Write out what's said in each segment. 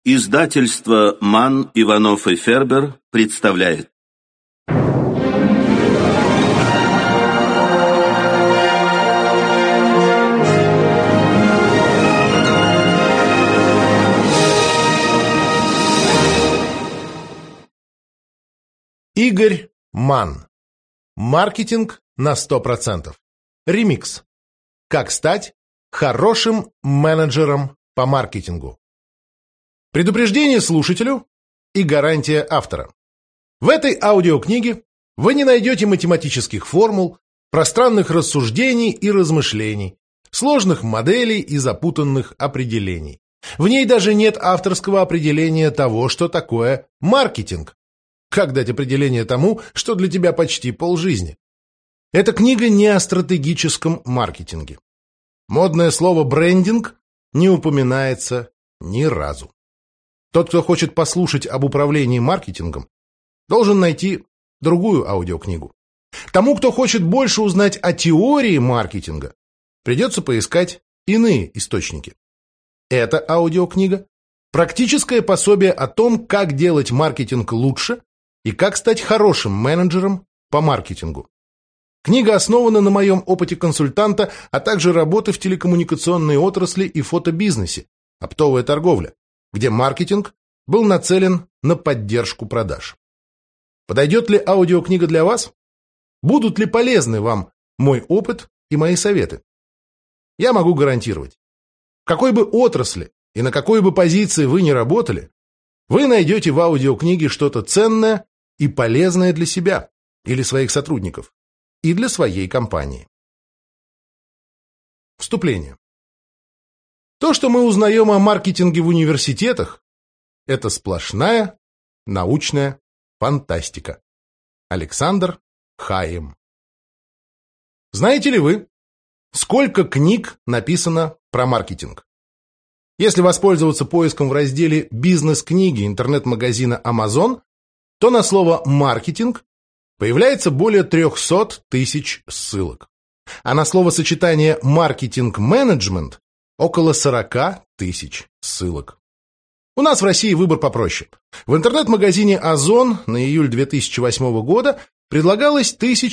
Издательство «Манн, Иванов и Фербер» представляет. Игорь Манн. Маркетинг на 100%. Ремикс. Как стать хорошим менеджером по маркетингу. Предупреждение слушателю и гарантия автора. В этой аудиокниге вы не найдете математических формул, пространных рассуждений и размышлений, сложных моделей и запутанных определений. В ней даже нет авторского определения того, что такое маркетинг. Как дать определение тому, что для тебя почти полжизни? Эта книга не о стратегическом маркетинге. Модное слово «брендинг» не упоминается ни разу. Тот, кто хочет послушать об управлении маркетингом, должен найти другую аудиокнигу. Тому, кто хочет больше узнать о теории маркетинга, придется поискать иные источники. Эта аудиокнига – практическое пособие о том, как делать маркетинг лучше и как стать хорошим менеджером по маркетингу. Книга основана на моем опыте консультанта, а также работы в телекоммуникационной отрасли и фотобизнесе, оптовая торговля, где маркетинг был нацелен на поддержку продаж. Подойдет ли аудиокнига для вас? Будут ли полезны вам мой опыт и мои советы? Я могу гарантировать. В какой бы отрасли и на какой бы позиции вы ни работали, вы найдете в аудиокниге что-то ценное и полезное для себя или своих сотрудников, и для своей компании. Вступление. То, что мы узнаем о маркетинге в университетах, это сплошная научная фантастика. Александр Хайем. Знаете ли вы, сколько книг написано про маркетинг? Если воспользоваться поиском в разделе «Бизнес-книги» интернет-магазина Amazon, то на слово «маркетинг» появляется более 300 тысяч ссылок. А на словосочетание «маркетинг-менеджмент» около 40 тысяч ссылок. У нас в России выбор попроще. В интернет-магазине Озон на июль 2008 года предлагалось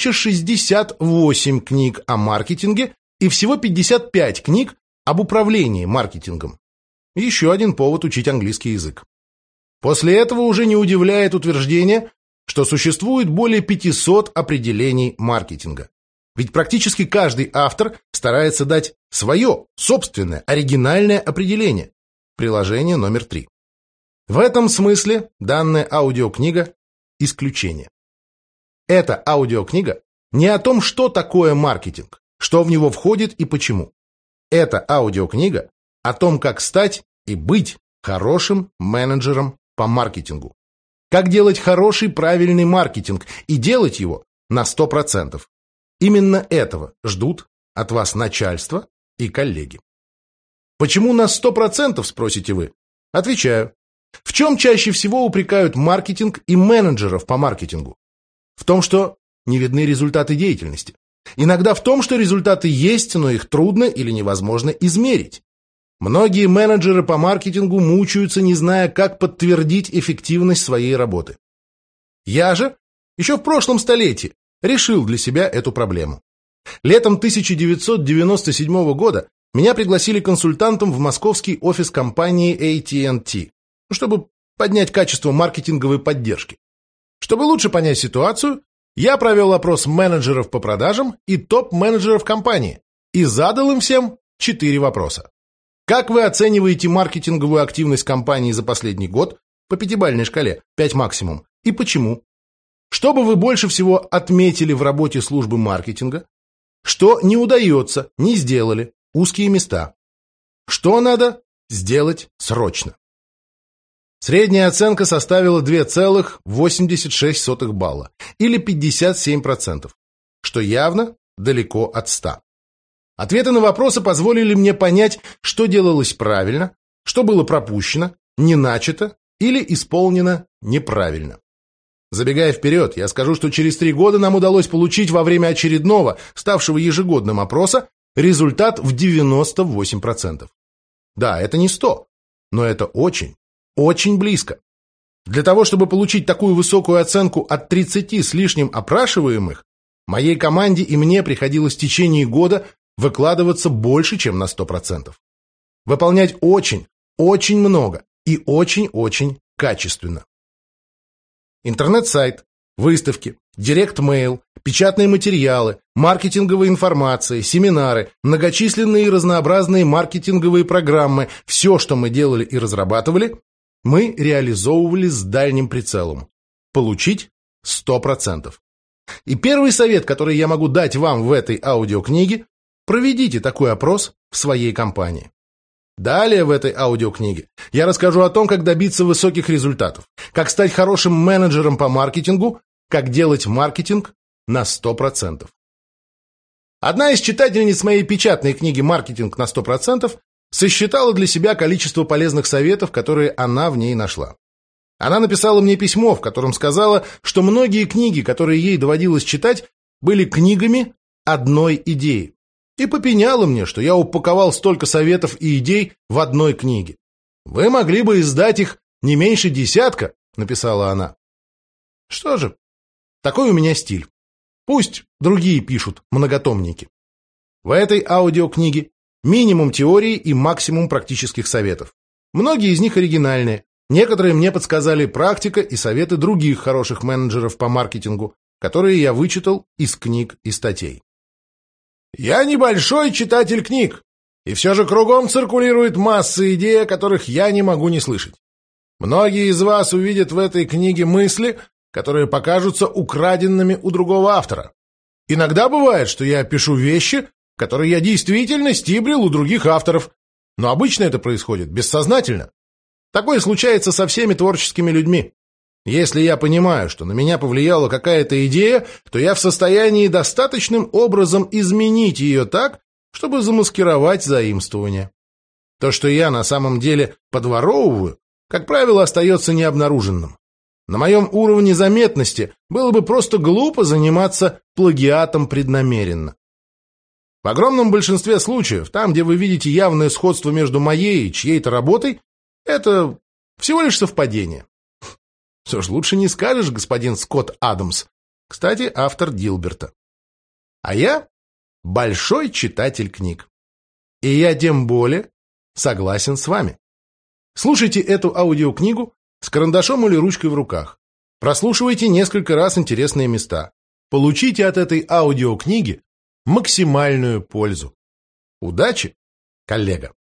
1068 книг о маркетинге и всего 55 книг об управлении маркетингом. Еще один повод учить английский язык. После этого уже не удивляет утверждение, что существует более 500 определений маркетинга. Ведь практически каждый автор старается дать свое, собственное, оригинальное определение. Приложение номер 3. В этом смысле данная аудиокнига – исключение. Эта аудиокнига не о том, что такое маркетинг, что в него входит и почему. Эта аудиокнига о том, как стать и быть хорошим менеджером по маркетингу. Как делать хороший, правильный маркетинг и делать его на 100%. Именно этого ждут от вас начальство и коллеги. Почему на 100%, спросите вы? Отвечаю. В чем чаще всего упрекают маркетинг и менеджеров по маркетингу? В том, что не видны результаты деятельности. Иногда в том, что результаты есть, но их трудно или невозможно измерить. Многие менеджеры по маркетингу мучаются, не зная, как подтвердить эффективность своей работы. Я же еще в прошлом столетии решил для себя эту проблему. Летом 1997 года меня пригласили консультантом в московский офис компании AT&T, чтобы поднять качество маркетинговой поддержки. Чтобы лучше понять ситуацию, я провел опрос менеджеров по продажам и топ-менеджеров компании и задал им всем 4 вопроса. Как вы оцениваете маркетинговую активность компании за последний год по 5-бальной шкале, 5 максимум, и почему? Что бы вы больше всего отметили в работе службы маркетинга? Что не удается, не сделали, узкие места? Что надо сделать срочно? Средняя оценка составила 2,86 балла, или 57%, что явно далеко от 100. Ответы на вопросы позволили мне понять, что делалось правильно, что было пропущено, не начато или исполнено неправильно. Забегая вперед, я скажу, что через 3 года нам удалось получить во время очередного, ставшего ежегодным опроса, результат в 98%. Да, это не 100, но это очень, очень близко. Для того, чтобы получить такую высокую оценку от 30 с лишним опрашиваемых, моей команде и мне приходилось в течение года выкладываться больше, чем на 100%. Выполнять очень, очень много и очень-очень качественно. Интернет-сайт, выставки, директ-мейл, печатные материалы, маркетинговая информация, семинары, многочисленные и разнообразные маркетинговые программы – все, что мы делали и разрабатывали, мы реализовывали с дальним прицелом – получить 100%. И первый совет, который я могу дать вам в этой аудиокниге – проведите такой опрос в своей компании. Далее в этой аудиокниге я расскажу о том, как добиться высоких результатов, как стать хорошим менеджером по маркетингу, как делать маркетинг на 100%. Одна из читательниц моей печатной книги «Маркетинг на 100%» сосчитала для себя количество полезных советов, которые она в ней нашла. Она написала мне письмо, в котором сказала, что многие книги, которые ей доводилось читать, были книгами одной идеи. И попеняла мне, что я упаковал столько советов и идей в одной книге. «Вы могли бы издать их не меньше 10», — написала она. Что же, такой у меня стиль. Пусть другие пишут многотомники. В этой аудиокниге минимум теории и максимум практических советов. Многие из них оригинальные. Некоторые мне подсказали практика и советы других хороших менеджеров по маркетингу, которые я вычитал из книг и статей. Я небольшой читатель книг, и все же кругом циркулирует масса идей, о которых я не могу не слышать. Многие из вас увидят в этой книге мысли, которые покажутся украденными у другого автора. Иногда бывает, что я пишу вещи, которые я действительно стибрил у других авторов, но обычно это происходит бессознательно. Такое случается со всеми творческими людьми. Если я понимаю, что на меня повлияла какая-то идея, то я в состоянии достаточным образом изменить ее так, чтобы замаскировать заимствование. То, что я на самом деле подворовываю, как правило, остается необнаруженным. На моем уровне заметности было бы просто глупо заниматься плагиатом преднамеренно. В огромном большинстве случаев, там, где вы видите явное сходство между моей и чьей-то работой, это всего лишь совпадение. Что ж, лучше не скажешь, господин Скотт Адамс. Кстати, автор Дилберта. А я большой читатель книг. И я тем более согласен с вами. Слушайте эту аудиокнигу с карандашом или ручкой в руках. Прослушивайте несколько раз интересные места. Получите от этой аудиокниги максимальную пользу. Удачи, коллега!